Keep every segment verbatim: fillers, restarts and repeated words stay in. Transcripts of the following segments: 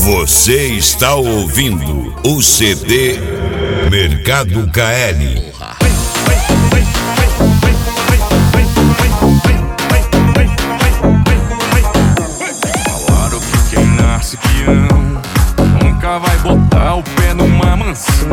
Você está ouvindo o C D Mercado K L. Falaram que quem nasce peão nunca vai botar o pé numa mansão.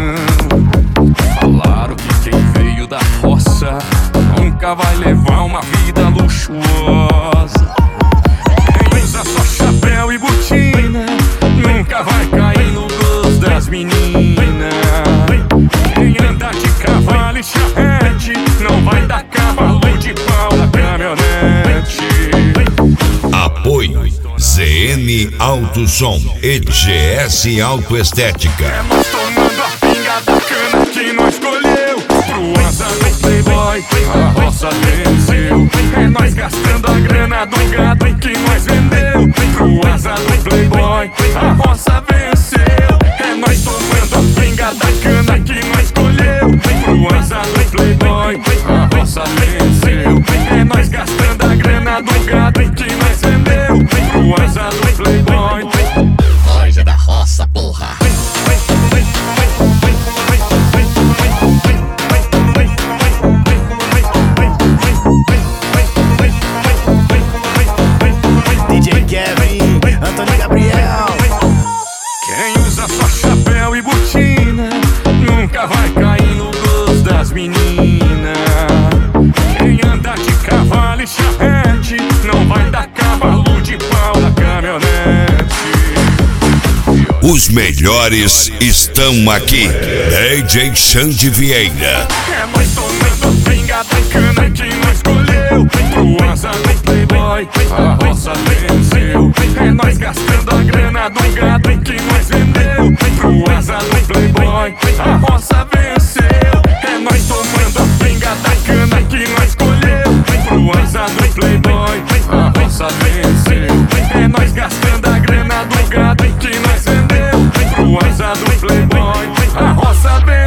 Falaram que quem veio da roça nunca vai levar uma vida luxuosa. Quem usa só chapéu e botina nunca vai cair no gosto das meninas. Quem anda de cavalo e charrete não vai dar cavalo de pau na caminhonete. Apoio Z N Auto Som e G S Autoestética. É nós tomando a pinga da cana que nós escolheu. Pro asa do playboy, a roça venceu. É nós gastando a grana do gado que nós vendeu. Pro asa do playboy, a roça venceu. É nós tomando a pinga da cana que nós escolheu. Pro asa do playboy, a roça venceu. É nós gastando a grana do gado que nós vendeu. Pro asa do playboy. Nós é da roça, porra. D J Kevin, Antônio Gabriel. Quem usa só chapéu e botina nunca vai cair no gosto das meninas. Quem anda de cavalo e charrete não vai dar cavalo de pau na caminhonete. Os melhores estão aqui. D J Xande Vieira. É nós tomando a pinga da cana que nós escolheu. Pro asa do playboy, a roça venceu. É nós gastando a grana do gado que nós vendeu. Pro asa do playboy, a roça venceu. É nós tomando a pinga da cana que nós escolheu. Pro asa do playboy, a roça venceu. É nós gastando a grana do gado que nós vendeu. Pro asa do playboy, a roça venceu.